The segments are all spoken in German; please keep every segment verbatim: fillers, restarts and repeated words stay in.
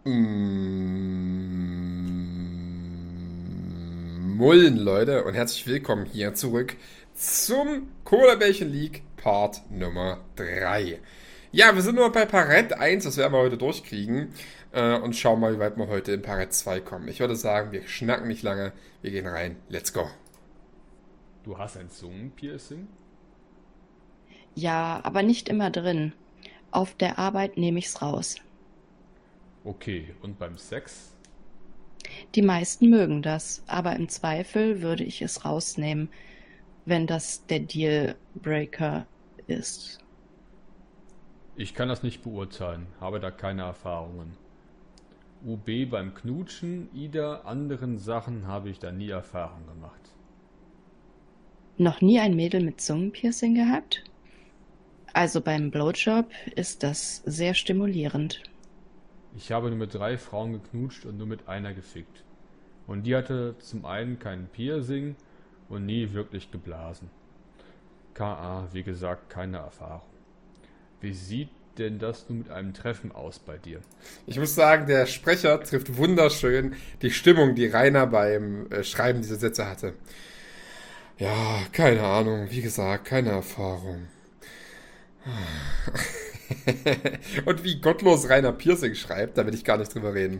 Mm, Mullen, Leute, und herzlich willkommen hier zurück zum Cola-Bärchen League Part Nummer drei. Ja, wir sind nur bei Part eins, das werden wir heute durchkriegen äh, und schauen mal, wie weit wir heute in Part zwei kommen. Ich würde sagen, wir schnacken nicht lange, wir gehen rein. Let's go. Du hast ein Zungenpiercing? Ja, aber nicht immer drin. Auf der Arbeit nehme ich's raus. Okay, und beim Sex? Die meisten mögen das, aber im Zweifel würde ich es rausnehmen, wenn das der Dealbreaker ist. Ich kann das nicht beurteilen, habe da keine Erfahrungen. U B beim Knutschen, Ida, anderen Sachen habe ich da nie Erfahrung gemacht. Noch nie ein Mädel mit Zungenpiercing gehabt? Also beim Blowjob ist das sehr stimulierend. Ich habe nur mit drei Frauen geknutscht und nur mit einer gefickt. Und die hatte zum einen kein Piercing und nie wirklich geblasen. K A, wie gesagt, keine Erfahrung. Wie sieht denn das nun mit einem Treffen aus bei dir? Ich muss sagen, der Sprecher trifft wunderschön die Stimmung, die Rainer beim äh, Schreiben dieser Sätze hatte. Ja, keine Ahnung, wie gesagt, keine Erfahrung. Und wie gottlos Rainer Piercing schreibt, da will ich gar nicht drüber reden.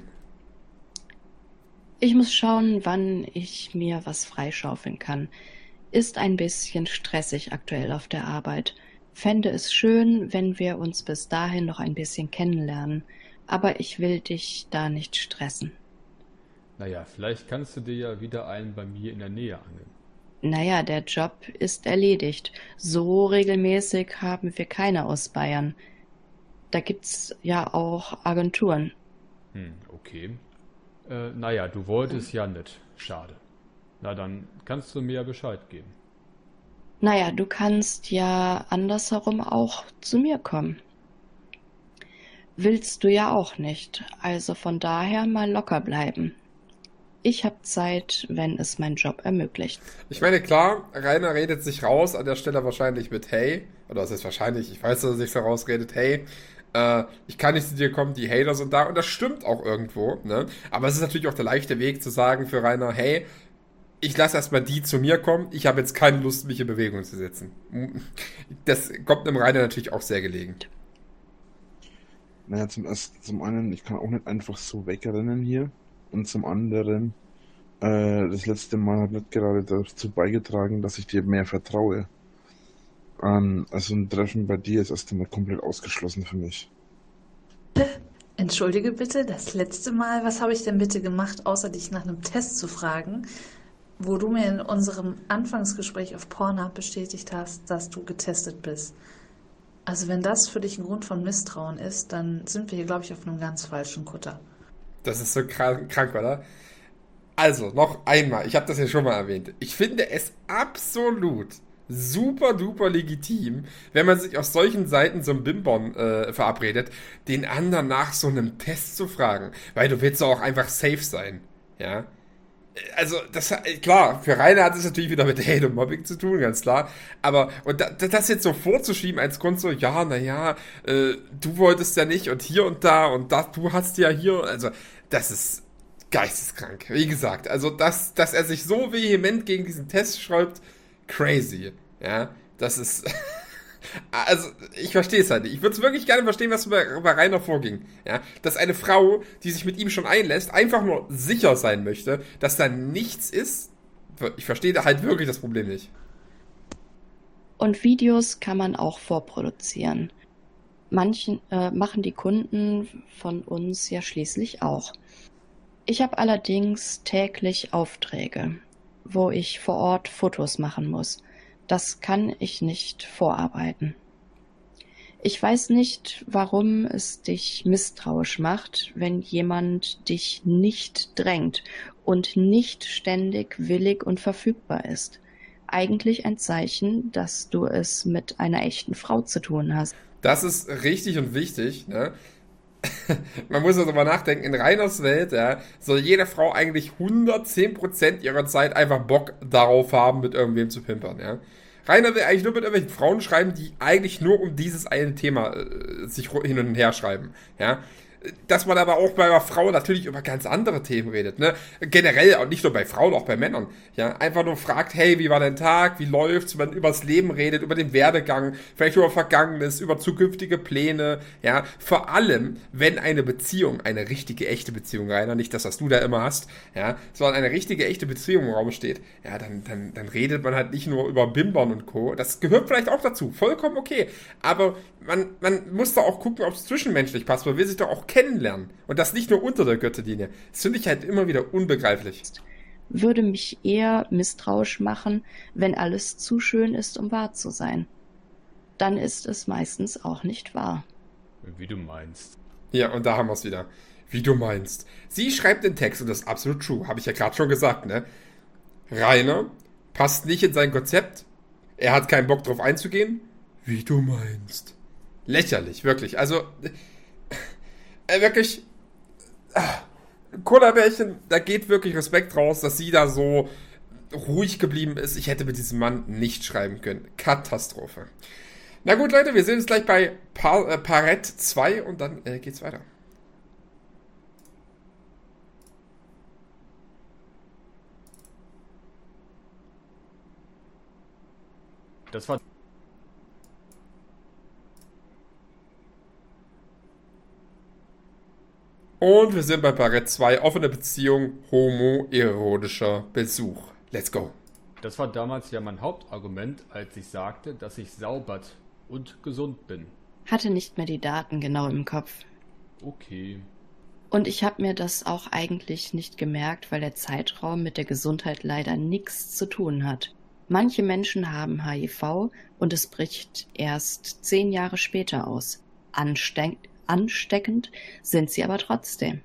Ich muss schauen, wann ich mir was freischaufeln kann. Ist ein bisschen stressig aktuell auf der Arbeit. Fände es schön, wenn wir uns bis dahin noch ein bisschen kennenlernen. Aber ich will dich da nicht stressen. Naja, vielleicht kannst du dir ja wieder einen bei mir in der Nähe angeln. Naja, der Job ist erledigt. So regelmäßig haben wir keine aus Bayern. Da gibt's ja auch Agenturen. Hm, okay. Äh, naja, du wolltest ja nicht. Schade. Na, dann kannst du mir ja Bescheid geben. Naja, du kannst ja andersherum auch zu mir kommen. Willst du ja auch nicht. Also von daher mal locker bleiben. Ich habe Zeit, wenn es mein Job ermöglicht. Ich meine, klar, Rainer redet sich raus, an der Stelle wahrscheinlich mit hey, oder es ist wahrscheinlich, ich weiß, dass er sich so rausredet, hey, äh, ich kann nicht zu dir kommen, die Hater sind da, und das stimmt auch irgendwo, ne? Aber es ist natürlich auch der leichte Weg zu sagen für Rainer, hey, ich lasse erstmal die zu mir kommen, ich habe jetzt keine Lust, mich in Bewegung zu setzen. Das kommt einem Rainer natürlich auch sehr gelegen. Naja, zum ersten, zum einen, ich kann auch nicht einfach so wegrennen hier. Und zum anderen, äh, das letzte Mal hat nicht gerade dazu beigetragen, dass ich dir mehr vertraue. Ähm, also ein Treffen bei dir ist erst einmal komplett ausgeschlossen für mich. Entschuldige bitte, das letzte Mal, was habe ich denn bitte gemacht, außer dich nach einem Test zu fragen, wo du mir in unserem Anfangsgespräch auf Pornhub bestätigt hast, dass du getestet bist. Also wenn das für dich ein Grund von Misstrauen ist, dann sind wir hier, glaube ich, auf einem ganz falschen Kutter. Das ist so krank, krank, oder? Also, noch einmal, ich habe das ja schon mal erwähnt. Ich finde es absolut super duper legitim, wenn man sich auf solchen Seiten so ein Bimbon äh, verabredet, den anderen nach so einem Test zu fragen. Weil du willst doch auch einfach safe sein. Ja. Also, das, klar, für Rainer hat es natürlich wieder mit Hate und Mobbing zu tun, ganz klar. Aber, und da, das jetzt so vorzuschieben als Grund so, ja, naja, äh, du wolltest ja nicht und hier und da und das, du hast ja hier, also, das ist geisteskrank. Wie gesagt, also, dass, dass er sich so vehement gegen diesen Test schreibt, crazy. Ja, das ist, also, ich verstehe es halt nicht. Ich würde es wirklich gerne verstehen, was bei, bei Rainer vorging. Ja, dass eine Frau, die sich mit ihm schon einlässt, einfach nur sicher sein möchte, dass da nichts ist. Ich verstehe da halt wirklich das Problem nicht. Und Videos kann man auch vorproduzieren. Manchen äh, machen die Kunden von uns ja schließlich auch. Ich habe allerdings täglich Aufträge, wo ich vor Ort Fotos machen muss. Das kann ich nicht vorarbeiten. Ich weiß nicht, warum es dich misstrauisch macht, wenn jemand dich nicht drängt und nicht ständig willig und verfügbar ist. Eigentlich ein Zeichen, dass du es mit einer echten Frau zu tun hast. Das ist richtig und wichtig, ne? Man muss also mal nachdenken, in Rainers Welt, ja, soll jede Frau eigentlich hundertzehn Prozent ihrer Zeit einfach Bock darauf haben, mit irgendwem zu pimpern, ja. Rainer will eigentlich nur mit irgendwelchen Frauen schreiben, die eigentlich nur um dieses eine Thema äh, sich hin und her schreiben, ja. dass man aber auch bei einer Frau natürlich über ganz andere Themen redet, ne? Generell, auch nicht nur bei Frauen, auch bei Männern. Ja, einfach nur fragt, hey, wie war dein Tag, wie läuft's, man über das Leben redet, über den Werdegang, vielleicht über Vergangenes, über zukünftige Pläne, ja. Vor allem, wenn eine Beziehung, eine richtige, echte Beziehung, Rainer, nicht das, was du da immer hast, ja, sondern eine richtige, echte Beziehung im Raum steht, ja, dann, dann, dann redet man halt nicht nur über Bimbern und Co. Das gehört vielleicht auch dazu, vollkommen okay. Aber man, man muss da auch gucken, ob es zwischenmenschlich passt. Man will sich doch auch kennenlernen. Und das nicht nur unter der Gürtellinie. Das finde ich halt immer wieder unbegreiflich. Würde mich eher misstrauisch machen, wenn alles zu schön ist, um wahr zu sein. Dann ist es meistens auch nicht wahr. Wie du meinst. Ja, und da haben wir es wieder. Wie du meinst. Sie schreibt den Text und das ist absolut true. Habe ich ja gerade schon gesagt, ne? Rainer passt nicht in sein Konzept. Er hat keinen Bock drauf einzugehen. Wie du meinst. Lächerlich, wirklich. Also, äh, wirklich, äh, Cola-Bärchen, da geht wirklich Respekt raus, dass sie da so ruhig geblieben ist. Ich hätte mit diesem Mann nicht schreiben können. Katastrophe. Na gut, Leute, wir sehen uns gleich bei pa äh, Parett zwei und dann äh, geht's weiter. Das war... Und wir sind bei Parett zwei, offene Beziehung, homoerotischer Besuch. Let's go. Das war damals ja mein Hauptargument, als ich sagte, dass ich saubert und gesund bin. Hatte nicht mehr die Daten genau im Kopf. Okay. Und ich habe mir das auch eigentlich nicht gemerkt, weil der Zeitraum mit der Gesundheit leider nichts zu tun hat. Manche Menschen haben H I V und es bricht erst zehn Jahre später aus. Ansteckend. Ansteckend sind sie aber trotzdem.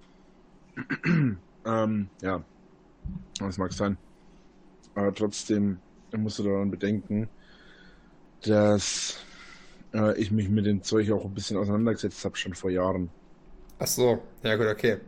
ähm, ja, das mag sein. Aber trotzdem musst du daran bedenken, dass äh, ich mich mit dem Zeug auch ein bisschen auseinandergesetzt habe, schon vor Jahren. Ach so, ja gut, okay.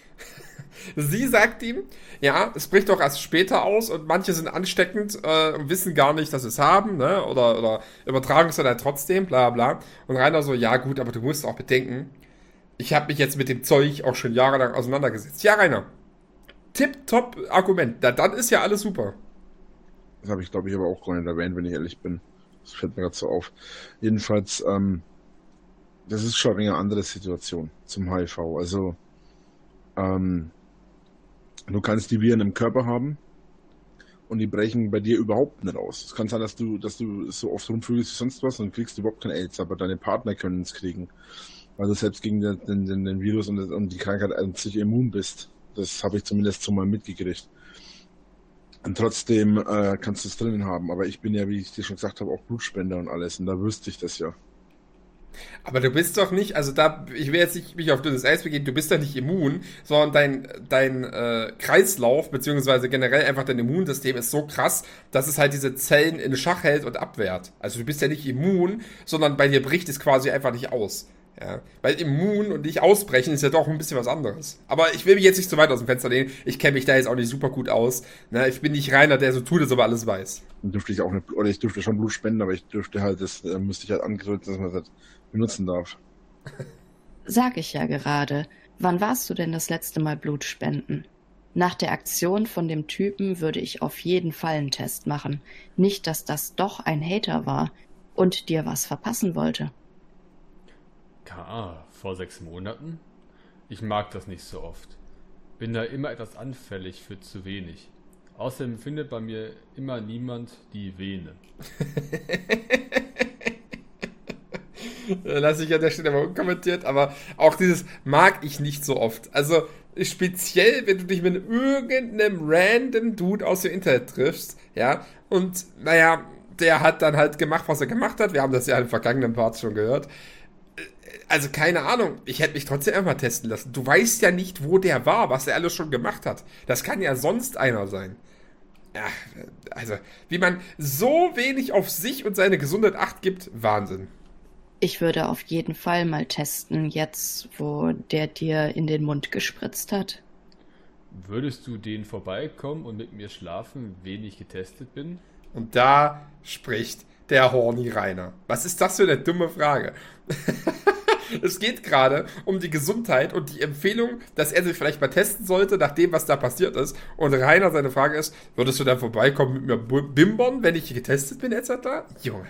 Sie sagt ihm, ja, es bricht doch erst später aus und manche sind ansteckend äh, und wissen gar nicht, dass sie es haben, ne? Oder, oder übertragen es dann halt trotzdem, bla bla. Und Rainer so, ja gut, aber du musst auch bedenken, ich habe mich jetzt mit dem Zeug auch schon jahrelang auseinandergesetzt. Ja, Rainer, tipptopp Argument. Na, dann ist ja alles super. Das habe ich, glaube ich, aber auch gar nicht erwähnt, wenn ich ehrlich bin. Das fällt mir gerade so auf. Jedenfalls, ähm, das ist schon eine andere Situation zum H I V. Also, ähm, du kannst die Viren im Körper haben und die brechen bei dir überhaupt nicht aus. Es kann sein, dass du, dass du so oft rumfühlst wie sonst was und kriegst überhaupt kein AIDS, aber deine Partner können es kriegen. Weil du selbst gegen den, den, den Virus und, und die Krankheit an sich immun bist. Das habe ich zumindest so mal mitgekriegt. Und trotzdem äh, kannst du es drinnen haben. Aber ich bin ja, wie ich dir schon gesagt habe, auch Blutspender und alles. Und da wüsste ich das ja. Aber du bist doch nicht, also da, ich will jetzt nicht mich auf dünnes Eis begeben, du bist doch nicht immun, sondern dein, dein äh, Kreislauf, beziehungsweise generell einfach dein Immunsystem ist so krass, dass es halt diese Zellen in Schach hält und abwehrt. Also du bist ja nicht immun, sondern bei dir bricht es quasi einfach nicht aus. Ja, weil immun und nicht ausbrechen ist ja doch ein bisschen was anderes. Aber ich will mich jetzt nicht zu weit aus dem Fenster lehnen. Ich kenne mich da jetzt auch nicht super gut aus. Ne, ich bin nicht Rainer, der so tut, als ob er alles weiß. Dann dürfte ich auch nicht, oder ich dürfte schon Blut spenden, aber ich dürfte halt, das äh, müsste ich halt angedrückt, dass man das benutzen darf. Sag ich ja gerade. Wann warst du denn das letzte Mal Blut spenden? Nach der Aktion von dem Typen würde ich auf jeden Fall einen Test machen. Nicht, dass das doch ein Hater war und dir was verpassen wollte. K A, vor sechs Monaten? Ich mag das nicht so oft. Bin da immer etwas anfällig für zu wenig. Außerdem findet bei mir immer niemand die Vene. Lass ich an der Stelle mal unkommentiert, aber auch dieses mag ich nicht so oft. Also speziell, wenn du dich mit irgendeinem random Dude aus dem Internet triffst, ja, und naja, der hat dann halt gemacht, was er gemacht hat. Wir haben das ja in den vergangenen Parts schon gehört. Also keine Ahnung, ich hätte mich trotzdem einfach mal testen lassen. Du weißt ja nicht, wo der war, was er alles schon gemacht hat. Das kann ja sonst einer sein. Ja, also, wie man so wenig auf sich und seine Gesundheit acht gibt, Wahnsinn. Ich würde auf jeden Fall mal testen, jetzt wo der dir in den Mund gespritzt hat. Würdest du den vorbeikommen und mit mir schlafen, wen ich getestet bin? Und da spricht der horny Rainer. Was ist das für eine dumme Frage? Es geht gerade um die Gesundheit und die Empfehlung, dass er sich vielleicht mal testen sollte, nach dem, was da passiert ist. Und Rainer, seine Frage ist, würdest du dann vorbeikommen mit mir bimbern, wenn ich getestet bin, et cetera? Junge.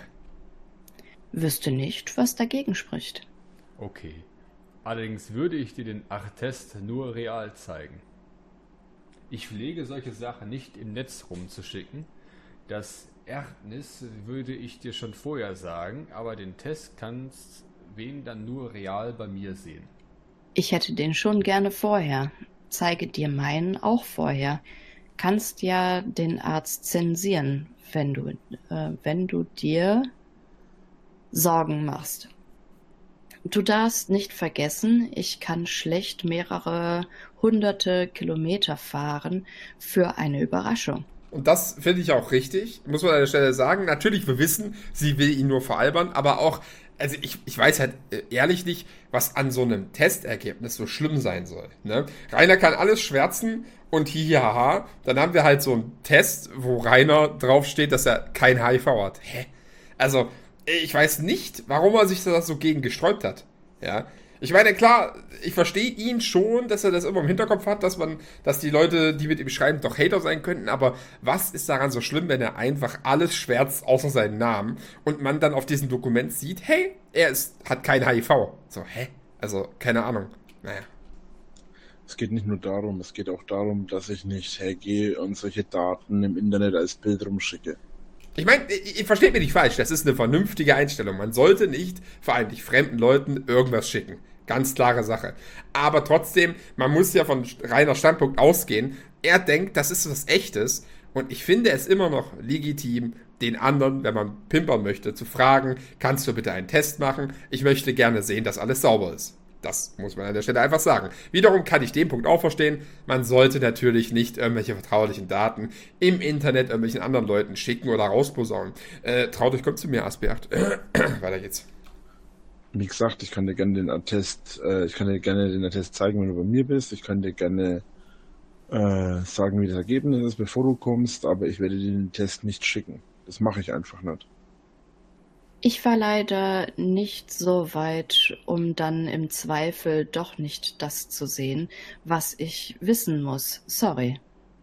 Wüsste nicht, was dagegen spricht. Okay. Allerdings würde ich dir den Art-Test nur real zeigen. Ich pflege solche Sachen nicht im Netz rumzuschicken. Das Erdnis würde ich dir schon vorher sagen, aber den Test kannst wen dann nur real bei mir sehen. Ich hätte den schon gerne vorher. Zeige dir meinen auch vorher. Kannst ja den Arzt zensieren, wenn du, äh, wenn du dir Sorgen machst. Du darfst nicht vergessen, ich kann schlecht mehrere hunderte Kilometer fahren für eine Überraschung. Und das finde ich auch richtig, muss man an der Stelle sagen. Natürlich, wir wissen, sie will ihn nur veralbern, aber auch, also ich, ich weiß halt ehrlich nicht, was an so einem Testergebnis so schlimm sein soll. Ne? Rainer kann alles schwärzen und hihihaha. Dann haben wir halt so einen Test, wo Rainer draufsteht, dass er kein H I V hat. Hä? Also, ich weiß nicht, warum er sich da so gegen gesträubt hat. Ja. Ich meine, klar, ich verstehe ihn schon, dass er das immer im Hinterkopf hat, dass man, dass die Leute, die mit ihm schreiben, doch Hater sein könnten, aber was ist daran so schlimm, wenn er einfach alles schwärzt, außer seinen Namen, und man dann auf diesem Dokument sieht, hey, er ist, hat kein H I V. So, hä? Also, keine Ahnung. Naja. Es geht nicht nur darum, es geht auch darum, dass ich nicht hergehe und solche Daten im Internet als Bild rumschicke. Ich meine, ihr versteht mich nicht falsch, das ist eine vernünftige Einstellung. Man sollte nicht, vor allem nicht fremden Leuten, irgendwas schicken. Ganz klare Sache. Aber trotzdem, man muss ja von Rainer Standpunkt ausgehen. Er denkt, das ist was Echtes. Und ich finde es immer noch legitim, den anderen, wenn man pimpern möchte, zu fragen, kannst du bitte einen Test machen? Ich möchte gerne sehen, dass alles sauber ist. Das muss man an der Stelle einfach sagen. Wiederum kann ich den Punkt auch verstehen. Man sollte natürlich nicht irgendwelche vertraulichen Daten im Internet irgendwelchen anderen Leuten schicken oder rausposaunen. Äh, traut euch, kommt zu mir, Asbert. Weiter geht's. Wie gesagt, ich kann dir gerne den Attest, äh, ich kann dir gerne den Attest zeigen, wenn du bei mir bist. Ich kann dir gerne äh, sagen, wie das Ergebnis ist, bevor du kommst, aber ich werde dir den Test nicht schicken. Das mache ich einfach nicht. Ich war leider nicht so weit, um dann im Zweifel doch nicht das zu sehen, was ich wissen muss. Sorry.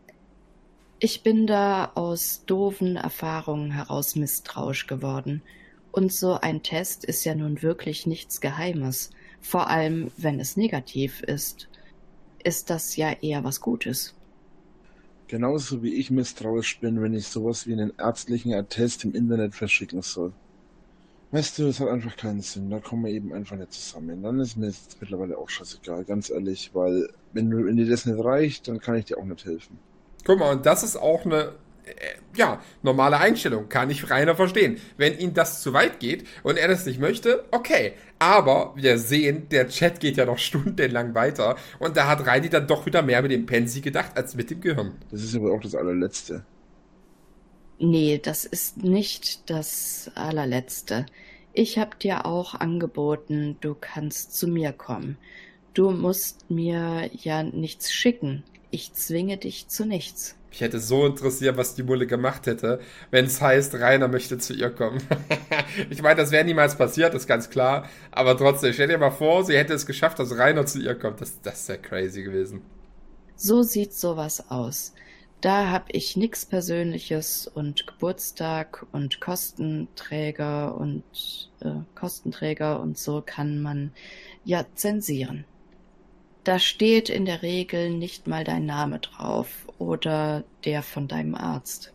Ich bin da aus doofen Erfahrungen heraus misstrauisch geworden. Und so ein Test ist ja nun wirklich nichts Geheimes. Vor allem, wenn es negativ ist, ist das ja eher was Gutes. Genauso wie ich misstrauisch bin, wenn ich sowas wie einen ärztlichen Attest im Internet verschicken soll. Weißt du, das hat einfach keinen Sinn. Da kommen wir eben einfach nicht zusammen. Dann ist mir jetzt mittlerweile auch scheißegal, ganz ehrlich, weil wenn, du, wenn dir das nicht reicht, dann kann ich dir auch nicht helfen. Guck mal, und das ist auch eine, äh, ja, normale Einstellung. Kann ich Rainer verstehen. Wenn ihm das zu weit geht und er das nicht möchte, okay. Aber wir sehen, der Chat geht ja noch stundenlang weiter und da hat Reini dann doch wieder mehr mit dem Pensi gedacht als mit dem Gehirn. Das ist aber auch das allerletzte. Nee, das ist nicht das allerletzte. Ich hab dir auch angeboten, du kannst zu mir kommen. Du musst mir ja nichts schicken. Ich zwinge dich zu nichts. Mich hätte so interessiert, was die Mulle gemacht hätte, wenn es heißt, Rainer möchte zu ihr kommen. Ich meine, das wäre niemals passiert, ist ganz klar. Aber trotzdem, stell dir mal vor, sie hätte es geschafft, dass Rainer zu ihr kommt. Das, das wäre crazy gewesen. So sieht sowas aus. Da hab ich nix Persönliches und Geburtstag und Kostenträger und äh, Kostenträger und so kann man ja zensieren. Da steht in der Regel nicht mal dein Name drauf oder der von deinem Arzt.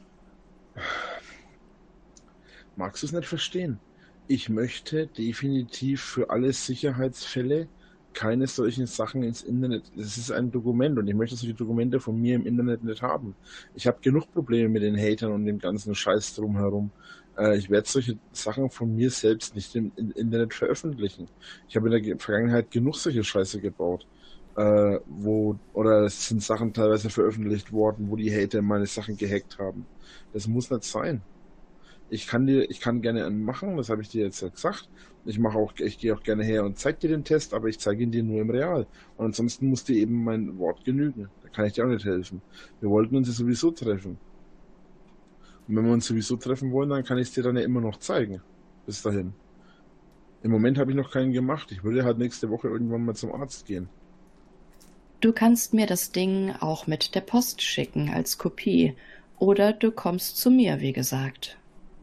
Magst du es nicht verstehen? Ich möchte definitiv für alle Sicherheitsfälle keine solchen Sachen ins Internet. Das ist ein Dokument und ich möchte solche Dokumente von mir im Internet nicht haben. Ich habe genug Probleme mit den Hatern und dem ganzen Scheiß drumherum. Äh, ich werde solche Sachen von mir selbst nicht im, im Internet veröffentlichen. Ich habe in der Vergangenheit genug solche Scheiße gebaut. Äh, wo, oder es sind Sachen teilweise veröffentlicht worden, wo die Hater meine Sachen gehackt haben. Das muss nicht sein. Ich kann dir, ich kann gerne einen machen, das habe ich dir jetzt gesagt. Ich mache auch, ich gehe auch gerne her und zeige dir den Test, aber ich zeige ihn dir nur im Real. Und ansonsten muss dir eben mein Wort genügen. Da kann ich dir auch nicht helfen. Wir wollten uns ja sowieso treffen. Und wenn wir uns sowieso treffen wollen, dann kann ich es dir dann ja immer noch zeigen. Bis dahin. Im Moment habe ich noch keinen gemacht. Ich würde halt nächste Woche irgendwann mal zum Arzt gehen. Du kannst mir das Ding auch mit der Post schicken als Kopie. Oder du kommst zu mir, wie gesagt.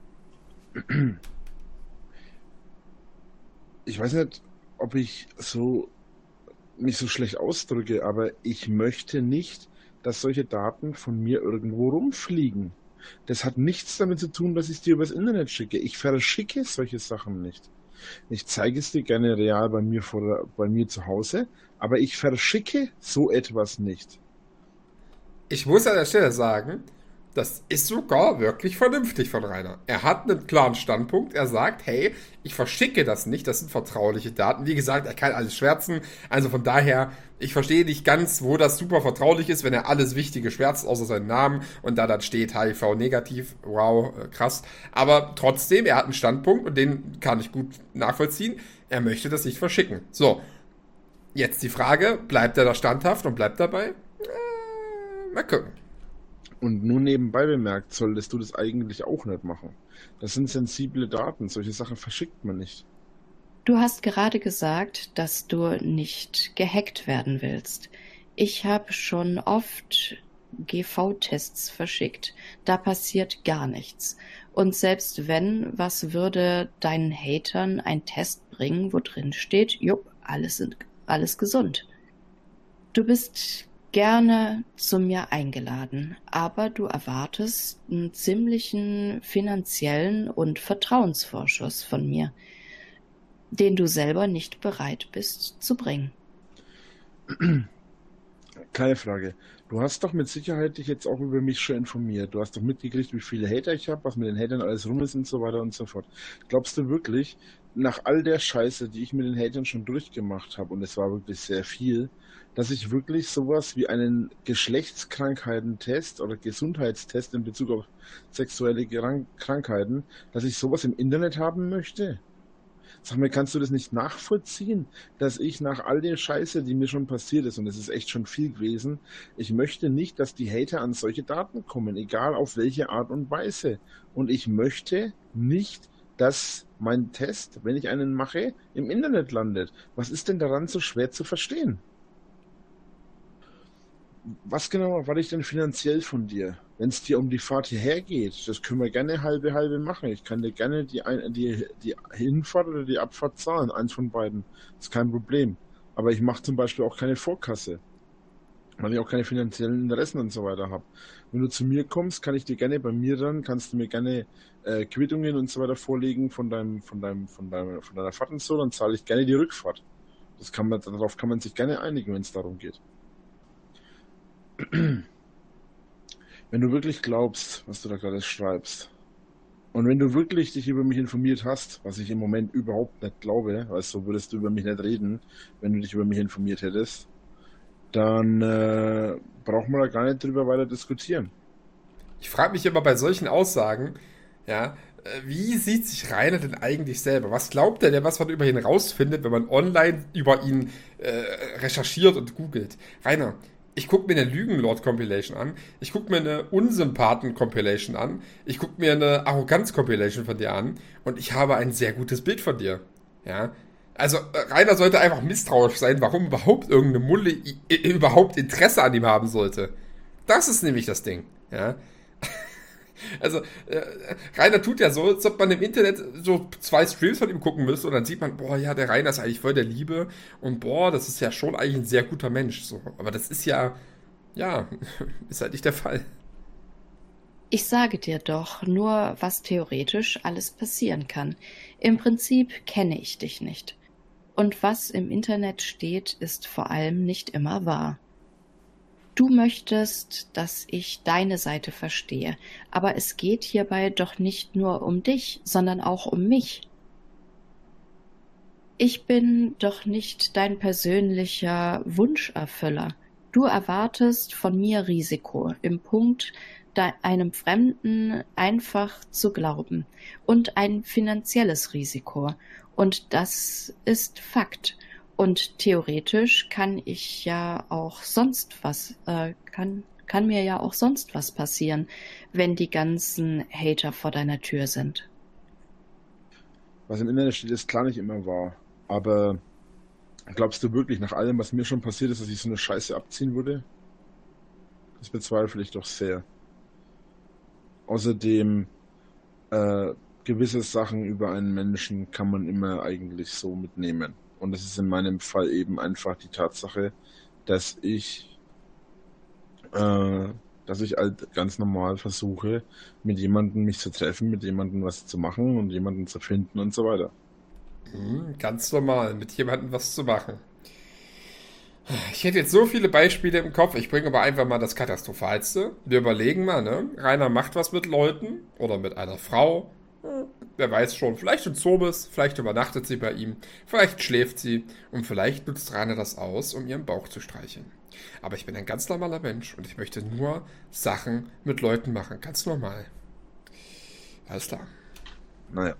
Ich weiß nicht, ob ich so mich so schlecht ausdrücke, aber ich möchte nicht, dass solche Daten von mir irgendwo rumfliegen. Das hat nichts damit zu tun, dass ich es dir übers Internet schicke. Ich verschicke solche Sachen nicht. Ich zeige es dir gerne real bei mir vor, bei mir zu Hause, aber ich verschicke so etwas nicht. Ich muss an der Stelle sagen, das ist sogar wirklich vernünftig von Rainer. Er hat einen klaren Standpunkt. Er sagt, hey, ich verschicke das nicht, das sind vertrauliche Daten. Wie gesagt, er kann alles schwärzen. Also von daher, ich verstehe nicht ganz, wo das super vertraulich ist, wenn er alles Wichtige schwärzt, außer seinen Namen. Und da dann steht H I V negativ. Wow, krass. Aber trotzdem, er hat einen Standpunkt und den kann ich gut nachvollziehen. Er möchte das nicht verschicken. So, jetzt die Frage, bleibt er da standhaft und bleibt dabei? Äh, mal gucken. Und nur nebenbei bemerkt, solltest du das eigentlich auch nicht machen. Das sind sensible Daten, solche Sachen verschickt man nicht. Du hast gerade gesagt, dass du nicht gehackt werden willst. Ich habe schon oft G V-Tests verschickt. Da passiert gar nichts. Und selbst wenn, was würde deinen Hatern ein Test bringen, wo drin steht, jupp, alles, sind, alles gesund. Du bist gerne zu mir eingeladen, aber du erwartest einen ziemlichen finanziellen und Vertrauensvorschuss von mir, den du selber nicht bereit bist zu bringen. Keine Frage. Du hast doch mit Sicherheit dich jetzt auch über mich schon informiert. Du hast doch mitgekriegt, wie viele Hater ich habe, was mit den Hatern alles rum ist und so weiter und so fort. Glaubst du wirklich, nach all der Scheiße, die ich mit den Hatern schon durchgemacht habe, und es war wirklich sehr viel, dass ich wirklich sowas wie einen Geschlechtskrankheitentest oder Gesundheitstest in Bezug auf sexuelle Krank- Krankheiten, dass ich sowas im Internet haben möchte? Sag mir, kannst du das nicht nachvollziehen, dass ich nach all der Scheiße, die mir schon passiert ist, und es ist echt schon viel gewesen, ich möchte nicht, dass die Hater an solche Daten kommen, egal auf welche Art und Weise. Und ich möchte nicht, dass mein Test, wenn ich einen mache, im Internet landet. Was ist denn daran so schwer zu verstehen? Was genau erwarte ich denn finanziell von dir? Wenn es dir um die Fahrt hierher geht, das können wir gerne halbe halbe machen. Ich kann dir gerne die, ein- die, die Hinfahrt oder die Abfahrt zahlen, eins von beiden. Das ist kein Problem. Aber ich mache zum Beispiel auch keine Vorkasse, weil ich auch keine finanziellen Interessen und so weiter habe. Wenn du zu mir kommst, kann ich dir gerne bei mir dann, kannst du mir gerne äh, Quittungen und so weiter vorlegen von deinem, von deinem, von deinem, von deiner Fahrt und so, dann zahle ich gerne die Rückfahrt. Das kann man, darauf kann man sich gerne einigen, wenn es darum geht. Wenn du wirklich glaubst, was du da gerade schreibst, und wenn du wirklich dich über mich informiert hast, was ich im Moment überhaupt nicht glaube, weil so würdest du über mich nicht reden, wenn du dich über mich informiert hättest, dann äh, brauchen wir da gar nicht drüber weiter diskutieren. Ich frage mich immer bei solchen Aussagen, ja, äh, wie sieht sich Rainer denn eigentlich selber? Was glaubt er denn, was man über ihn rausfindet, wenn man online über ihn äh, recherchiert und googelt? Rainer, ich gucke mir eine Lügenlord-Compilation an, ich gucke mir eine Unsympathen-Compilation an, ich gucke mir eine Arroganz-Compilation von dir an und ich habe ein sehr gutes Bild von dir. Ja, also äh, Rainer sollte einfach misstrauisch sein, warum überhaupt irgendeine Mulle i- i- überhaupt Interesse an ihm haben sollte. Das ist nämlich das Ding. Ja, also, äh, Rainer tut ja so, als ob man im Internet so zwei Streams von ihm gucken müsste und dann sieht man, boah, ja, der Rainer ist eigentlich voll der Liebe und boah, das ist ja schon eigentlich ein sehr guter Mensch. So. Aber das ist ja, ja, ist halt nicht der Fall. Ich sage dir doch nur, was theoretisch alles passieren kann. Im Prinzip kenne ich dich nicht. Und was im Internet steht, ist vor allem nicht immer wahr. Du möchtest, dass ich deine Seite verstehe, aber es geht hierbei doch nicht nur um dich, sondern auch um mich. Ich bin doch nicht dein persönlicher Wunscherfüller. Du erwartest von mir Risiko im Punkt, da einem Fremden einfach zu glauben und ein finanzielles Risiko. Und das ist Fakt. Und theoretisch kann ich ja auch sonst was, äh, kann, kann mir ja auch sonst was passieren, wenn die ganzen Hater vor deiner Tür sind. Was im Internet steht, ist klar nicht immer wahr. Aber glaubst du wirklich, nach allem, was mir schon passiert ist, dass ich so eine Scheiße abziehen würde? Das bezweifle ich doch sehr. Außerdem, äh, gewisse Sachen über einen Menschen kann man immer eigentlich so mitnehmen. Und das ist in meinem Fall eben einfach die Tatsache, dass ich, äh, dass ich halt ganz normal versuche, mit jemandem mich zu treffen, mit jemandem was zu machen und jemanden zu finden und so weiter. Hm, ganz normal, mit jemandem was zu machen. Ich hätte jetzt so viele Beispiele im Kopf, ich bringe aber einfach mal das Katastrophalste. Wir überlegen mal, ne? Rainer macht was mit Leuten oder mit einer Frau. Hm, wer weiß schon, vielleicht in Zobis, vielleicht übernachtet sie bei ihm, vielleicht schläft sie und vielleicht nutzt Rainer das aus, um ihren Bauch zu streicheln. Aber ich bin ein ganz normaler Mensch und ich möchte nur Sachen mit Leuten machen, ganz normal. Alles klar. Naja,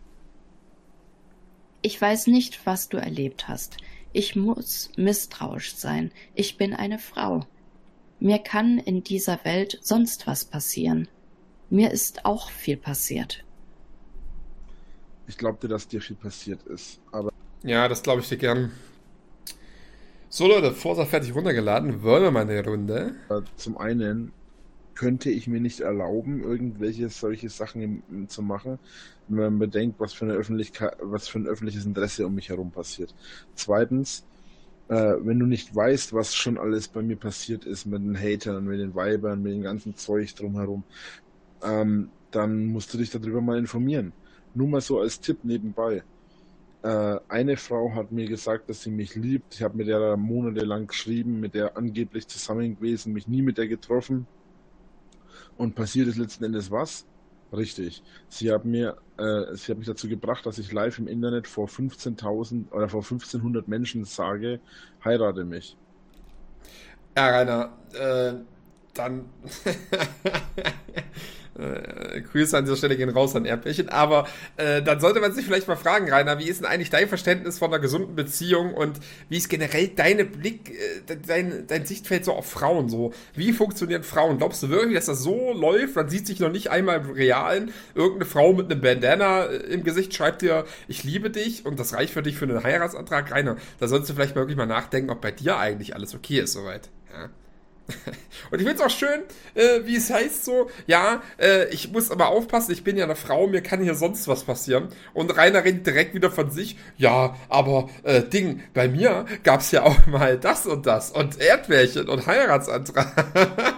Ich weiß nicht, was du erlebt hast. Ich muss misstrauisch sein. Ich bin eine Frau. Mir kann in dieser Welt sonst was passieren. Mir ist auch viel passiert. ich glaubte, dass dir viel passiert ist. Aber Ja, das glaube ich dir gern. So Leute, Forsa fertig runtergeladen, wollen wir mal eine Runde? äh, zum einen könnte ich mir nicht erlauben, irgendwelche solche Sachen im, im, zu machen, wenn man bedenkt, was für eine Öffentlichkeit, was für ein öffentliches Interesse um mich herum passiert. Zweitens, äh, wenn du nicht weißt, was schon alles bei mir passiert ist mit den Hatern, mit den Weibern, mit dem ganzen Zeug drumherum, ähm, dann musst du dich darüber mal informieren. Nur mal so als Tipp nebenbei. Äh, eine Frau hat mir gesagt, dass sie mich liebt. Ich habe mit der monatelang geschrieben, mit der angeblich zusammen gewesen, mich nie mit der getroffen. Und passiert ist letzten Endes was? Richtig. Sie hat mir, äh, sie hat mich dazu gebracht, dass ich live im Internet vor fünfzehntausend oder vor fünfzehnhundert Menschen sage, heirate mich. Ja, Rainer, äh, dann äh, Grüße an dieser Stelle gehen raus an Erdbärchen, aber äh, dann sollte man sich vielleicht mal fragen, Rainer, wie ist denn eigentlich dein Verständnis von einer gesunden Beziehung und wie ist generell deine Blick, äh, dein, dein Sichtfeld so auf Frauen so? Wie funktionieren Frauen? Glaubst du wirklich, dass das so läuft? Man sieht sich noch nicht einmal im Realen. Irgendeine Frau mit einem Bandana im Gesicht schreibt dir, ich liebe dich und das reicht für dich für einen Heiratsantrag, Rainer. Da solltest du vielleicht mal wirklich mal nachdenken, ob bei dir eigentlich alles okay ist soweit. Ja. Und ich finde es auch schön, äh, wie es heißt so, ja, äh, ich muss aber aufpassen, ich bin ja eine Frau, mir kann hier sonst was passieren. Und Rainer redet direkt wieder von sich, ja, aber äh, Ding, bei mir gab es ja auch mal das und das und Erdbärchen und Heiratsantrag.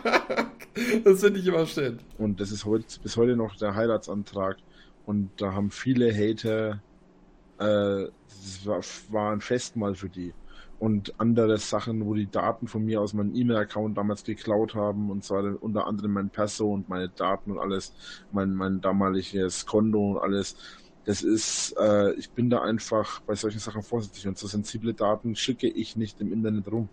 Das finde ich immer schön. Und das ist heute, bis heute noch der Heiratsantrag. Und da haben viele Hater, äh, das war, war ein Festmahl für die. Und andere Sachen, wo die Daten von mir aus meinem E-Mail-Account damals geklaut haben, und zwar unter anderem mein Perso und meine Daten und alles, mein, mein damaliges Konto und alles. Das ist, äh, ich bin da einfach bei solchen Sachen vorsichtig und so sensible Daten schicke ich nicht im Internet rum.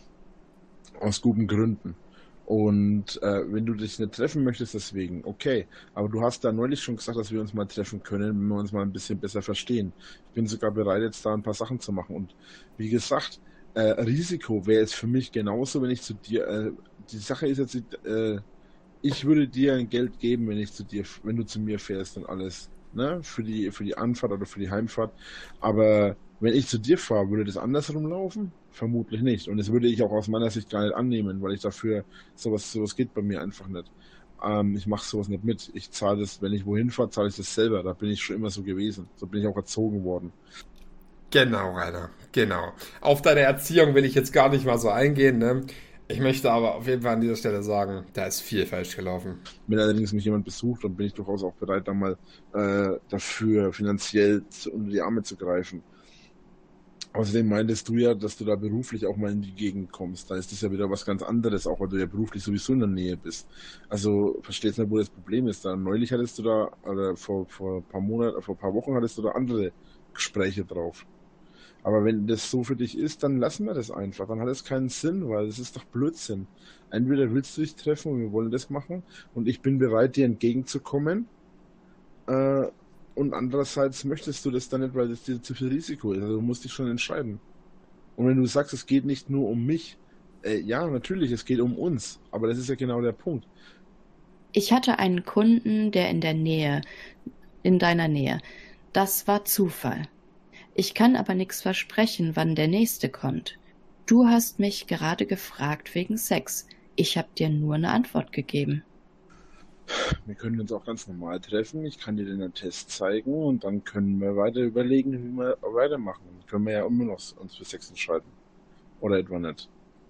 Aus guten Gründen. Und äh, wenn du dich nicht treffen möchtest, deswegen, okay. Aber du hast da neulich schon gesagt, dass wir uns mal treffen können, wenn wir uns mal ein bisschen besser verstehen. Ich bin sogar bereit, jetzt da ein paar Sachen zu machen. Und wie gesagt, äh, Risiko wäre jetzt für mich genauso, wenn ich zu dir, äh, die Sache ist jetzt, äh, ich würde dir ein Geld geben, wenn ich zu dir, wenn du zu mir fährst und alles, ne, für die, für die Anfahrt oder für die Heimfahrt. Aber wenn ich zu dir fahre, würde das andersrum laufen? Vermutlich nicht. Und das würde ich auch aus meiner Sicht gar nicht annehmen, weil ich dafür, sowas, sowas geht bei mir einfach nicht. Ähm, ich mache sowas nicht mit. Ich zahle das, wenn ich wohin fahre, zahle ich das selber. Da bin ich schon immer so gewesen. So bin ich auch erzogen worden. Genau, Rainer, genau. Auf deine Erziehung will ich jetzt gar nicht mal so eingehen, ne? Ich möchte aber auf jeden Fall an dieser Stelle sagen, da ist viel falsch gelaufen. Wenn allerdings mich jemand besucht, dann bin ich durchaus auch bereit, dann mal äh, dafür finanziell zu, unter die Arme zu greifen. Außerdem meintest du ja, dass du da beruflich auch mal in die Gegend kommst. Da ist das ja wieder was ganz anderes, auch weil du ja beruflich sowieso in der Nähe bist. Also verstehst du nicht, wo das Problem ist. Da neulich hattest du da, oder vor, vor ein paar Monaten, vor ein paar Wochen hattest du da andere Gespräche drauf. Aber wenn das so für dich ist, dann lassen wir das einfach. Dann hat es keinen Sinn, weil das ist doch Blödsinn. Entweder willst du dich treffen und wir wollen das machen und ich bin bereit, dir entgegenzukommen. Äh, Und andererseits möchtest du das dann nicht, weil das dir zu viel Risiko ist. Also du musst dich schon entscheiden. Und wenn du sagst, es geht nicht nur um mich, äh, ja, natürlich, es geht um uns. Aber das ist ja genau der Punkt. Ich hatte einen Kunden, der in der Nähe, in deiner Nähe, Das war Zufall. Ich kann aber nichts versprechen, wann der nächste kommt. Du hast mich gerade gefragt wegen Sex. Ich habe dir nur eine Antwort gegeben. Wir können uns auch ganz normal treffen. Ich kann dir den Test zeigen und dann können wir weiter überlegen, wie wir weitermachen. Dann können wir ja immer noch uns für Sex entscheiden. Oder etwa nicht.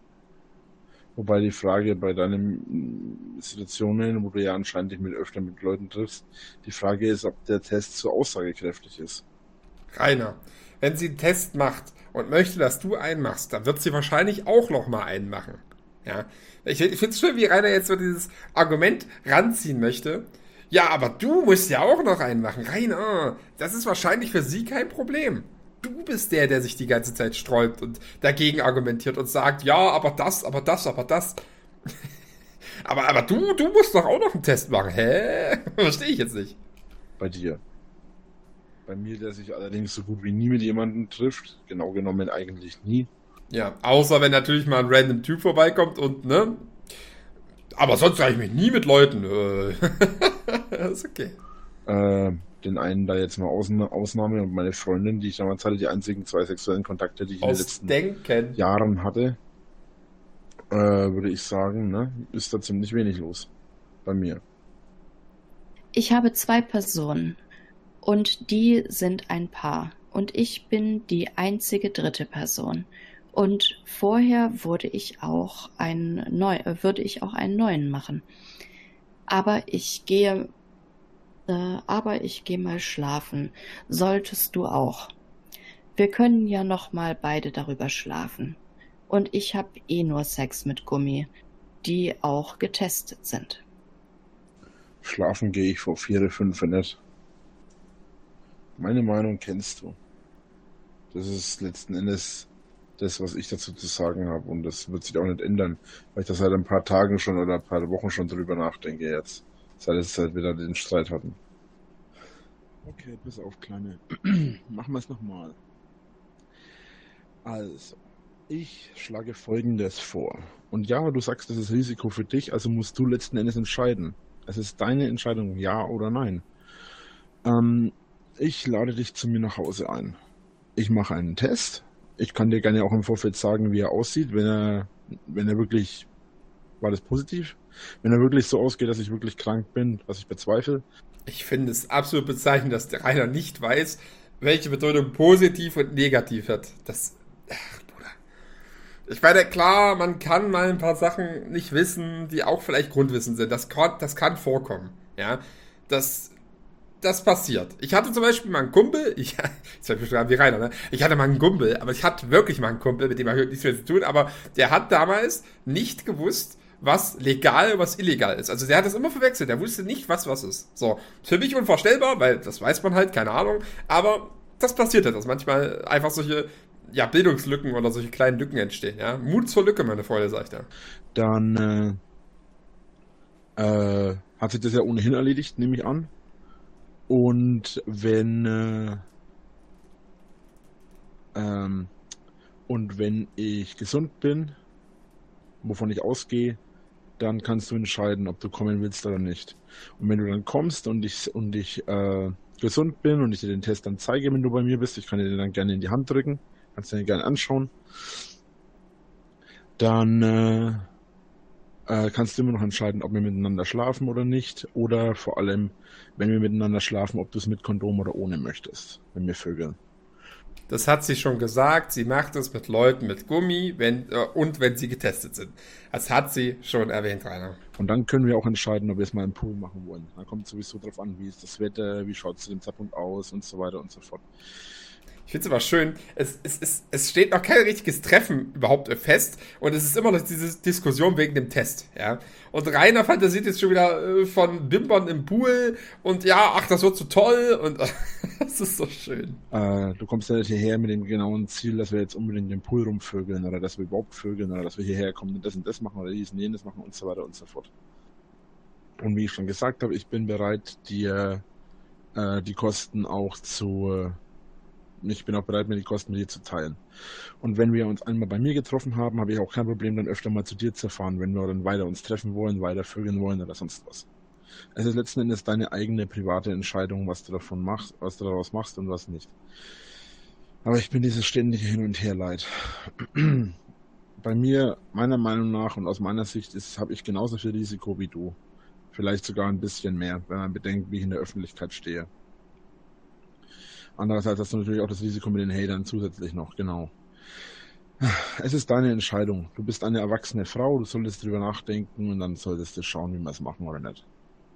Wobei die Frage bei deinen Situationen, wo du ja anscheinend dich mit öfter mit Leuten triffst, die Frage ist, ob der Test so aussagekräftig ist. Rainer, wenn sie einen Test macht und möchte, dass du einen machst, dann wird sie wahrscheinlich auch noch mal einen machen. Ja, ich, ich finde es schön, wie Rainer jetzt so dieses Argument ranziehen möchte. Ja, aber du musst ja auch noch einen machen. Rainer, das ist wahrscheinlich für sie kein Problem. Du bist der, der sich die ganze Zeit sträubt und dagegen argumentiert und sagt, ja, aber das, aber das, aber das. aber, aber du, du musst doch auch noch einen Test machen. Hä? Verstehe ich jetzt nicht. Bei dir. Bei mir, der sich allerdings so gut wie nie mit jemandem trifft. Genau genommen eigentlich nie. Ja, außer wenn natürlich mal ein random Typ vorbeikommt und, ne? Aber sonst sage ich mich nie mit Leuten. Das ist okay. Äh, den einen da jetzt mal Ausna- Ausnahme und meine Freundin, die ich damals hatte, die einzigen zwei sexuellen Kontakte, die ich in den letzten Denken. Jahren hatte, äh, würde ich sagen, ne, ist da ziemlich wenig los. Bei mir. Ich habe zwei Personen und die sind ein Paar und ich bin die einzige dritte Person. Und vorher würde ich auch einen neu, äh, würde ich auch einen neuen machen. Aber ich gehe, äh, aber ich gehe mal schlafen. Solltest du auch. Wir können ja noch mal beide darüber schlafen. Und ich habe eh nur Sex mit Gummi, die auch getestet sind. Schlafen gehe ich vor vier, fünf nicht. Meine Meinung kennst du. Das ist letzten Endes das, was ich dazu zu sagen habe. Und das wird sich auch nicht ändern, weil ich das seit ein paar Tagen schon oder ein paar Wochen schon drüber nachdenke jetzt. Seit es halt wieder den Streit hatten. Okay, pass auf, Kleine. Machen wir es nochmal. Also, ich schlage Folgendes vor. Und ja, du sagst, das ist Risiko für dich, also musst du letzten Endes entscheiden. Es ist deine Entscheidung, ja oder nein. Ähm, ich lade dich zu mir nach Hause ein. Ich mache einen Test. Ich kann dir gerne auch im Vorfeld sagen, wie er aussieht, wenn er, wenn er wirklich, war das positiv? Wenn er wirklich so ausgeht, dass ich wirklich krank bin, was ich bezweifle. Ich finde es absolut bezeichnend, dass der Rainer nicht weiß, welche Bedeutung positiv und negativ hat. Das, ach, Bruder. Ich meine, klar, man kann mal ein paar Sachen nicht wissen, die auch vielleicht Grundwissen sind. Das kann, das kann vorkommen, ja. Das, das passiert. Ich hatte zum Beispiel mal einen Kumpel, ich, jetzt habe ich schon wie Rainer, ne? Ich hatte mal einen Kumpel, aber ich hatte wirklich mal einen Kumpel, mit dem habe ich nichts mehr zu tun, aber der hat damals nicht gewusst, was legal und was illegal ist. Also der hat das immer verwechselt, der wusste nicht, was was ist. So, für mich unvorstellbar, weil das weiß man halt, keine Ahnung, aber das passiert halt, dass manchmal einfach solche, ja, Bildungslücken oder solche kleinen Lücken entstehen, ja. Mut zur Lücke, meine Freunde, sagt er. Dann äh, äh, hat sich das ja ohnehin erledigt, nehme ich an. Und wenn äh, ähm, und wenn ich gesund bin, wovon ich ausgehe, dann kannst du entscheiden, ob du kommen willst oder nicht. Und wenn du dann kommst und ich und ich äh, gesund bin und ich dir den Test dann zeige, wenn du bei mir bist, ich kann dir den dann gerne in die Hand drücken, kannst du den gerne anschauen, dann äh, äh, kannst du immer noch entscheiden, ob wir miteinander schlafen oder nicht, oder vor allem, wenn wir miteinander schlafen, ob du es mit Kondom oder ohne möchtest, wenn wir vögeln. Das hat sie schon gesagt, sie macht es mit Leuten mit Gummi wenn, äh, und wenn sie getestet sind. Das hat sie schon erwähnt, Rainer. Und dann können wir auch entscheiden, ob wir es mal im Pool machen wollen. Dann kommt es sowieso drauf an, wie ist das Wetter, wie schaut es zu dem Zeitpunkt aus und so weiter und so fort. Ich finde es aber schön, es, es, es, es steht noch kein richtiges Treffen überhaupt fest und es ist immer noch diese Diskussion wegen dem Test, ja. Und Rainer fantasiert jetzt schon wieder äh, von Bimbern im Pool und ja, ach, das wird so toll und das ist so schön. Äh, du kommst ja nicht hierher mit dem genauen Ziel, dass wir jetzt unbedingt den Pool rumvögeln oder dass wir überhaupt vögeln oder dass wir hierher kommen und das und das machen oder dies und jenes machen und so weiter und so fort. Und wie ich schon gesagt habe, ich bin bereit, dir äh, die Kosten auch zu... Äh, Ich bin auch bereit, mir die Kosten mit dir zu teilen. Und wenn wir uns einmal bei mir getroffen haben, habe ich auch kein Problem, dann öfter mal zu dir zu fahren, wenn wir dann weiter uns treffen wollen, weiter vögeln wollen oder sonst was. Es ist letzten Endes deine eigene private Entscheidung, was du davon machst, was du daraus machst und was nicht. Aber ich bin dieses ständige Hin und Her leid. Bei mir, meiner Meinung nach und aus meiner Sicht, habe ich genauso viel Risiko wie du. Vielleicht sogar ein bisschen mehr, wenn man bedenkt, wie ich in der Öffentlichkeit stehe. Andererseits hast du natürlich auch das Risiko mit den Hatern zusätzlich noch, genau. Es ist deine Entscheidung. Du bist eine erwachsene Frau, du solltest drüber nachdenken und dann solltest du schauen, wie wir es machen oder nicht.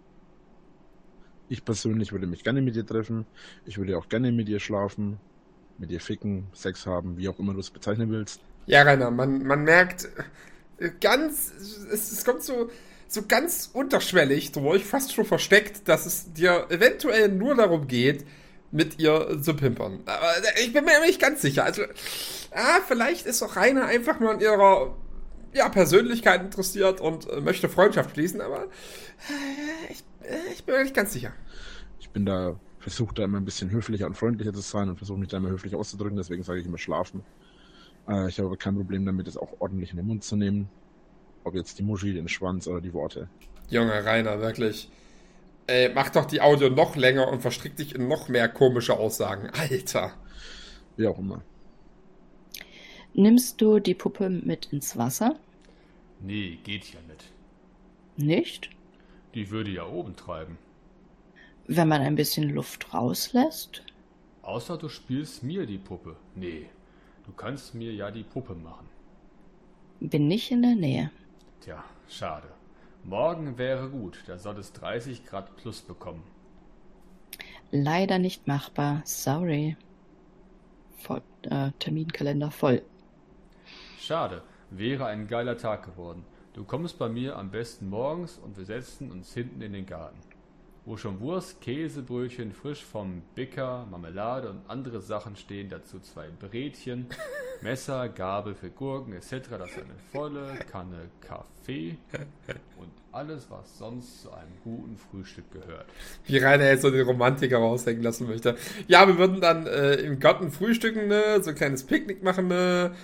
Ich persönlich würde mich gerne mit dir treffen. Ich würde auch gerne mit dir schlafen, mit dir ficken, Sex haben, wie auch immer du es bezeichnen willst. Ja, Rainer, man, man merkt äh, ganz, es, es kommt so, so ganz unterschwellig durch, fast schon versteckt, dass es dir eventuell nur darum geht, mit ihr zu pimpern. Aber ich bin mir nicht ganz sicher. Also, ah, vielleicht ist auch Rainer einfach nur an ihrer ja, Persönlichkeit interessiert und äh, möchte Freundschaft schließen, aber äh, ich, äh, ich bin mir nicht ganz sicher. Ich bin da, versuche da immer ein bisschen höflicher und freundlicher zu sein und versuche mich da immer höflich auszudrücken, deswegen sage ich immer schlafen. Äh, ich habe aber kein Problem damit, es auch ordentlich in den Mund zu nehmen. Ob jetzt die Muschi, den Schwanz oder die Worte. Junge Rainer, wirklich. Ey, mach doch die Audio noch länger und verstrick dich in noch mehr komische Aussagen. Alter. Wie auch immer. Nimmst du die Puppe mit ins Wasser? Nee, geht ja nicht. Nicht? Die würde ja oben treiben. Wenn man ein bisschen Luft rauslässt? Außer du spielst mir die Puppe. Nee, du kannst mir ja die Puppe machen. Bin nicht in der Nähe. Tja, schade. Morgen wäre gut, da soll es dreißig Grad plus bekommen. Leider nicht machbar, sorry. Voll, äh, Terminkalender voll. Schade, wäre ein geiler Tag geworden. Du kommst bei mir am besten morgens und wir setzen uns hinten in den Garten. Wo schon Wurst, Käsebrötchen frisch vom Bäcker, Marmelade und andere Sachen stehen, dazu zwei Brätchen, Messer, Gabel für Gurken et cetera. Das ist eine volle Kanne Kaffee und alles, was sonst zu einem guten Frühstück gehört. Wie Rainer jetzt so den Romantiker raushängen lassen möchte. Ja, wir würden dann äh, im Garten frühstücken, ne? So ein kleines Picknick machen. Ne?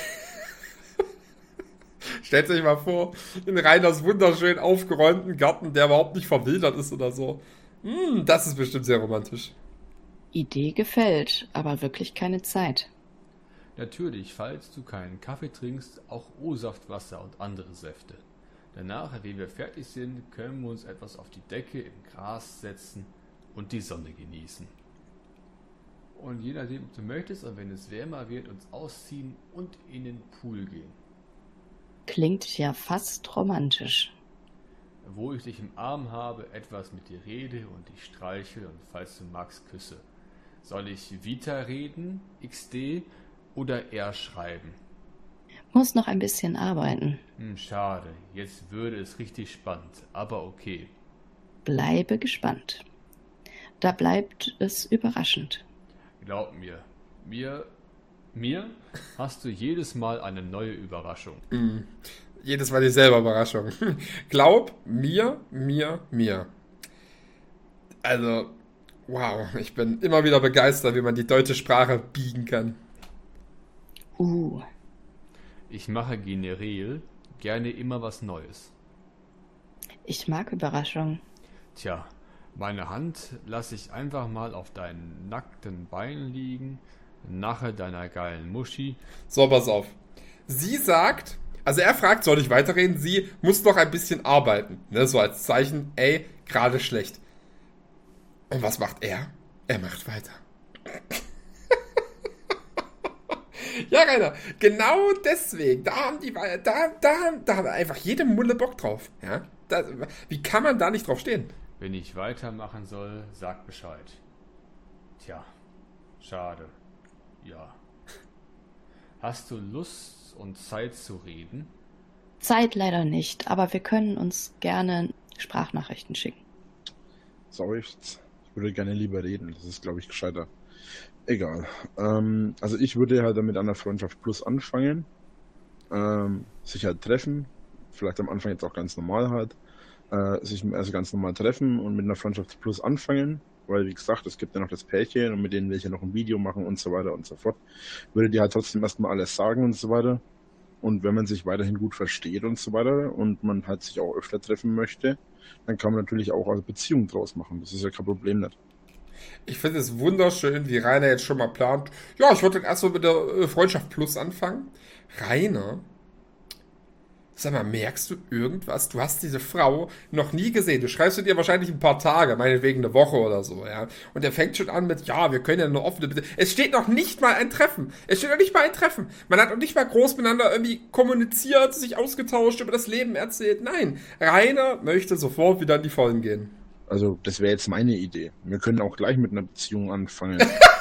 Stellt euch mal vor, in Rainers wunderschön aufgeräumten Garten, der überhaupt nicht verwildert ist oder so. Hm, das ist bestimmt sehr romantisch. Idee gefällt, aber wirklich keine Zeit. Natürlich, falls du keinen Kaffee trinkst, auch O-Saftwasser und andere Säfte. Danach, wenn wir fertig sind, können wir uns etwas auf die Decke im Gras setzen und die Sonne genießen. Und je nachdem, ob du möchtest und wenn es wärmer wird, uns ausziehen und in den Pool gehen. Klingt ja fast romantisch. Wo ich dich im Arm habe, etwas mit dir rede und dich streichel und falls du magst, küsse. Soll ich Vita reden, X D oder R schreiben? Muss noch ein bisschen arbeiten. Hm, schade, jetzt würde es richtig spannend, aber okay. Bleibe gespannt. Da bleibt es überraschend. Glaub mir, mir, mir hast du jedes Mal eine neue Überraschung. Mm, jedes Mal dieselbe Überraschung. Glaub mir, mir, mir. Also, wow, ich bin immer wieder begeistert, wie man die deutsche Sprache biegen kann. Uh. Ich mache generell gerne immer was Neues. Ich mag Überraschungen. Tja, meine Hand lasse ich einfach mal auf deinen nackten Beinen liegen, nache deiner geilen Muschi. So, pass auf. Sie sagt, also er fragt, soll ich weiterreden? Sie muss noch ein bisschen arbeiten. Ne, so als Zeichen, ey, gerade schlecht. Und was macht er? Er macht weiter. Ja, Rainer, genau deswegen, da haben die, da, da, da hat einfach jede Mulle Bock drauf. Ja? Da, wie kann man da nicht drauf stehen? Wenn ich weitermachen soll, sag Bescheid. Tja, schade. Ja. Hast du Lust und Zeit zu reden? Zeit leider nicht, aber wir können uns gerne Sprachnachrichten schicken. Sorry, ich würde gerne lieber reden. Das ist, glaube ich, gescheiter. Egal. Ähm, also ich würde halt damit an der Freundschaft Plus anfangen. Ähm, sich halt treffen. Vielleicht am Anfang jetzt auch ganz normal halt. Äh, sich also ganz normal treffen und mit einer Freundschaft Plus anfangen. Weil, wie gesagt, es gibt ja noch das Pärchen und mit denen will ich ja noch ein Video machen und so weiter und so fort. Würde dir halt trotzdem erstmal alles sagen und so weiter. Und wenn man sich weiterhin gut versteht und so weiter und man halt sich auch öfter treffen möchte, dann kann man natürlich auch eine Beziehung draus machen. Das ist ja kein Problem nicht. Ich finde es wunderschön, wie Rainer jetzt schon mal plant. Ja, ich wollte erst mal mit der äh, Freundschaft Plus anfangen. Rainer, sag mal, merkst du irgendwas? Du hast diese Frau noch nie gesehen. Du schreibst mit ihr wahrscheinlich ein paar Tage, meinetwegen eine Woche oder so, ja. Und er fängt schon an mit, ja, wir können ja eine offene Beziehung. Es steht noch nicht mal ein Treffen. Es steht noch nicht mal ein Treffen. Man hat noch nicht mal groß miteinander irgendwie kommuniziert, sich ausgetauscht, über das Leben erzählt. Nein, Rainer möchte sofort wieder in die Vollen gehen. Also, das wäre jetzt meine Idee. Wir können auch gleich mit einer Beziehung anfangen.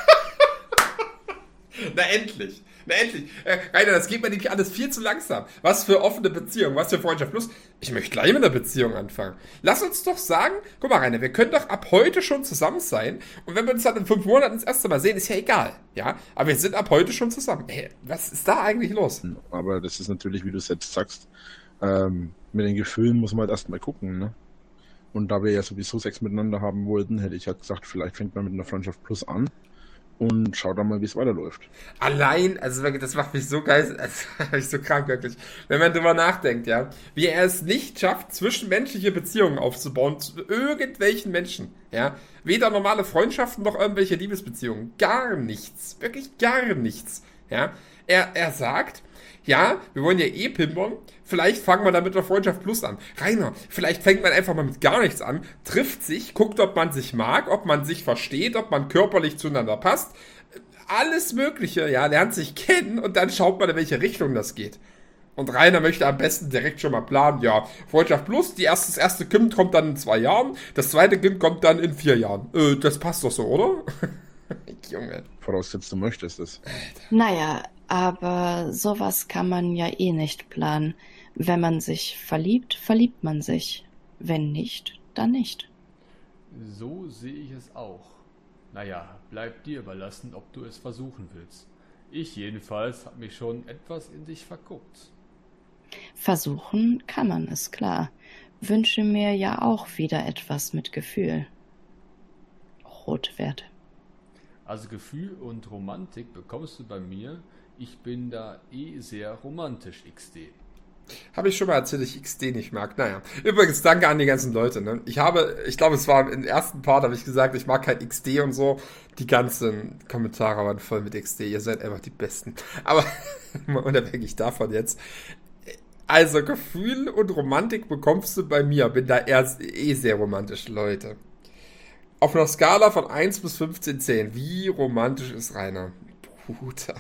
Na endlich. Na endlich. Äh, Rainer, das geht mir nicht alles viel zu langsam. Was für offene Beziehung, was für Freundschaft plus. Ich möchte gleich mit einer Beziehung anfangen. Lass uns doch sagen, guck mal Rainer, wir können doch ab heute schon zusammen sein. Und wenn wir uns dann in fünf Monaten das erste Mal sehen, ist ja egal. Ja, aber wir sind ab heute schon zusammen. Ey, was ist da eigentlich los? Aber das ist natürlich, wie du es jetzt sagst, ähm, mit den Gefühlen muss man halt erstmal gucken, ne? Und da wir ja sowieso Sex miteinander haben wollten, hätte ich halt gesagt, vielleicht fängt man mit einer Freundschaft plus an. Und schau dann mal, wie es weiterläuft. Allein, also wirklich, das macht mich so geil, das macht mich so krank wirklich. Wenn man drüber nachdenkt, ja, wie er es nicht schafft, zwischenmenschliche Beziehungen aufzubauen zu irgendwelchen Menschen, ja. Weder normale Freundschaften noch irgendwelche Liebesbeziehungen. Gar nichts. Wirklich gar nichts, ja. Er, er sagt, ja, wir wollen ja eh pimpern, vielleicht fangen wir dann mit der Freundschaft plus an. Rainer, vielleicht fängt man einfach mal mit gar nichts an, trifft sich, guckt, ob man sich mag, ob man sich versteht, ob man körperlich zueinander passt. Alles Mögliche, ja, lernt sich kennen und dann schaut man, in welche Richtung das geht. Und Rainer möchte am besten direkt schon mal planen, ja, Freundschaft plus, die erste, das erste Kind kommt dann in zwei Jahren, das zweite Kind kommt dann in vier Jahren. Äh, das passt doch so, oder? Junge. Voraussetzt, du möchtest es. Naja, aber sowas kann man ja eh nicht planen. Wenn man sich verliebt, verliebt man sich. Wenn nicht, dann nicht. So sehe ich es auch. Naja, bleibt dir überlassen, ob du es versuchen willst. Ich jedenfalls habe mich schon etwas in dich verguckt. Versuchen kann man es, klar. Wünsche mir ja auch wieder etwas mit Gefühl. Rotwert. Also Gefühl und Romantik bekommst du bei mir. Ich bin da eh sehr romantisch, X D. Habe ich schon mal erzählt, dass ich X D nicht mag. Naja, übrigens danke an die ganzen Leute. Ne? Ich habe, ich glaube, es war im ersten Part, habe ich gesagt, ich mag kein X D und so. Die ganzen Kommentare waren voll mit X D. Ihr seid einfach die Besten. Aber mal unabhängig davon jetzt. Also Gefühl und Romantik bekommst du bei mir. Bin da eher eh sehr romantisch, Leute. Auf einer Skala von eins bis fünfzehn, zehn. Wie romantisch ist Rainer? Bruder.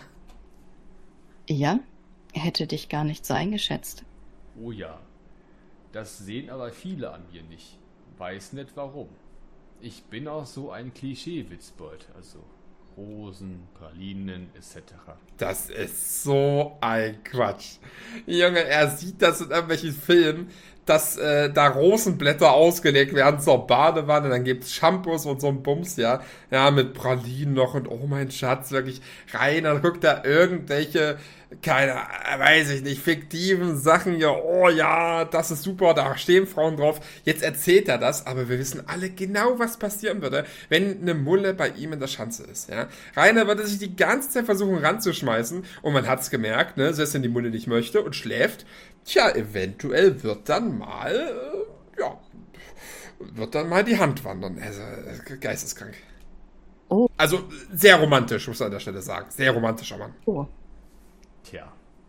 Ja, hätte dich gar nicht so eingeschätzt. Oh ja, das sehen aber viele an mir nicht. Weiß nicht warum. Ich bin auch so ein Klischee-Witzbold, also Rosen, Pralinen et cetera. Das ist so ein Quatsch. Junge, er sieht das in irgendwelchen Filmen, dass äh, da Rosenblätter ausgelegt werden zur Badewanne, dann gibt's Shampoos und so ein Bums, ja, ja, mit Pralinen noch und oh mein Schatz, wirklich rein, dann guckt da irgendwelche, keine, weiß ich nicht, fiktiven Sachen, ja, oh ja, das ist super, da stehen Frauen drauf, jetzt erzählt er das, aber wir wissen alle genau, was passieren würde, wenn eine Mulle bei ihm in der Schanze ist, ja. Rainer würde sich die ganze Zeit versuchen ranzuschmeißen und man hat's gemerkt, ne, selbst wenn die Mulle nicht möchte und schläft, tja, eventuell wird dann mal, äh, ja, wird dann mal die Hand wandern. Also, geisteskrank. Oh. Also, sehr romantisch, muss man an der Stelle sagen. Sehr romantischer Mann. Oh. Tja.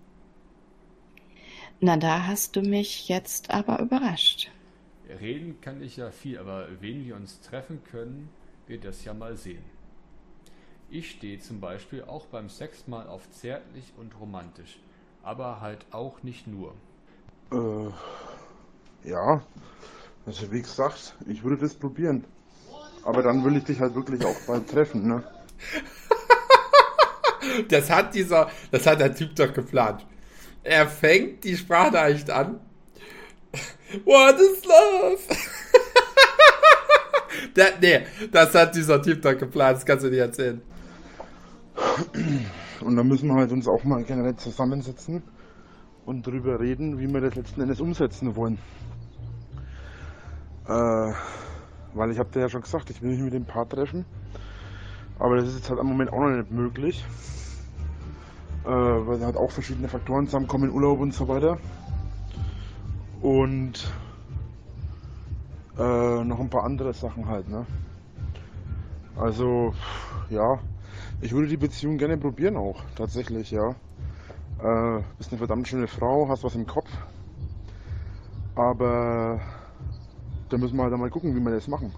Na, da hast du mich jetzt aber überrascht. Reden kann ich ja viel, aber wen wir uns treffen können, wird das ja mal sehen. Ich stehe zum Beispiel auch beim Sex mal auf zärtlich und romantisch. Aber halt auch nicht nur. Äh, ja, also wie gesagt, ich würde das probieren. Aber dann will ich dich halt wirklich auch bald treffen, ne? Das hat dieser, das hat der Typ doch geplant. Er fängt die Sprachnachricht an. What is love? Der, nee, das hat dieser Typ doch geplant, das kannst du nicht erzählen. Und dann müssen wir halt uns auch mal generell zusammensetzen und drüber reden, wie wir das letzten Endes umsetzen wollen. Äh, weil ich habe dir ja schon gesagt, ich will mich mit dem Paar treffen. Aber das ist jetzt halt im Moment auch noch nicht möglich. Äh, weil da halt auch verschiedene Faktoren zusammenkommen, Urlaub und so weiter. Und äh, noch ein paar andere Sachen halt, ne? Also, ja, ich würde die Beziehung gerne probieren auch, tatsächlich, ja. Äh, bist eine verdammt schöne Frau, hast was im Kopf. Aber da müssen wir halt mal gucken, wie wir das machen.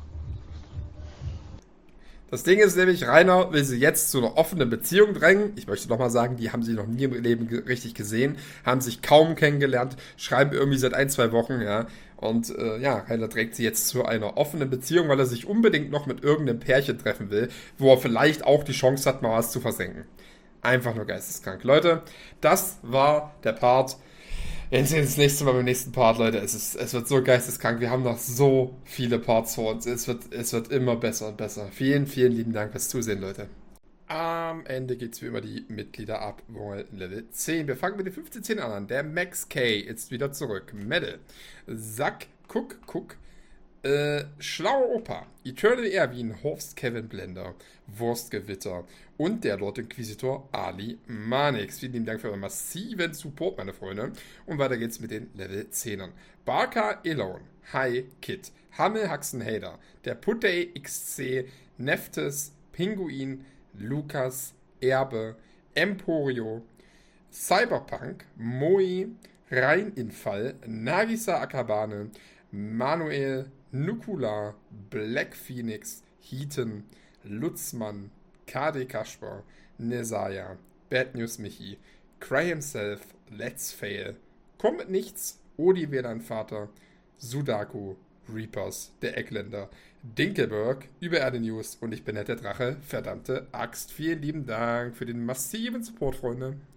Das Ding ist nämlich, Rainer will sie jetzt zu einer offenen Beziehung drängen. Ich möchte nochmal sagen, die haben sie noch nie im Leben ge- richtig gesehen, haben sich kaum kennengelernt, schreiben irgendwie seit ein, zwei Wochen, ja. Und äh, ja, Rainer trägt sie jetzt zu einer offenen Beziehung, weil er sich unbedingt noch mit irgendeinem Pärchen treffen will, wo er vielleicht auch die Chance hat, mal was zu versenken. Einfach nur geisteskrank. Leute, das war der Part. Wir sehen uns das nächste Mal beim nächsten Part, Leute. Es, ist, es wird so geisteskrank. Wir haben noch so viele Parts vor uns. Es wird, es wird immer besser und besser. Vielen, vielen lieben Dank fürs Zusehen, Leute. Am Ende gibt es wie immer die Mitglieder ab Level zehn. Wir fangen mit den fünfzehn zehn an. Der Max K ist wieder zurück. Medal. Zack, Cook, Cook. Äh, Schlauer Opa, Eternal Erwin, Horst Kevin Blender, Wurstgewitter und der Lord Inquisitor Ali Manix. Vielen lieben Dank für euren massiven Support, meine Freunde. Und weiter geht's mit den Level zehnern. Barker Elone, Hi Kid, Hammel Haxen Hader, der Puttey X C, Neftes, Pinguin, Lukas, Erbe, Emporio, Cyberpunk, Moi, Rheininfall, Nagisa Akabane, Manuel, Nukula, Black Phoenix, Heaton, Lutzmann, K D Kasper, Nesaya, Bad News Michi, Cry Himself, Let's Fail, Komm mit Nichts, Odi W L A N-Vater, Sudaku, Reapers, der Eckländer, Dinkelberg, Übererde News und ich bin der Drache, verdammte Axt. Vielen lieben Dank für den massiven Support, Freunde.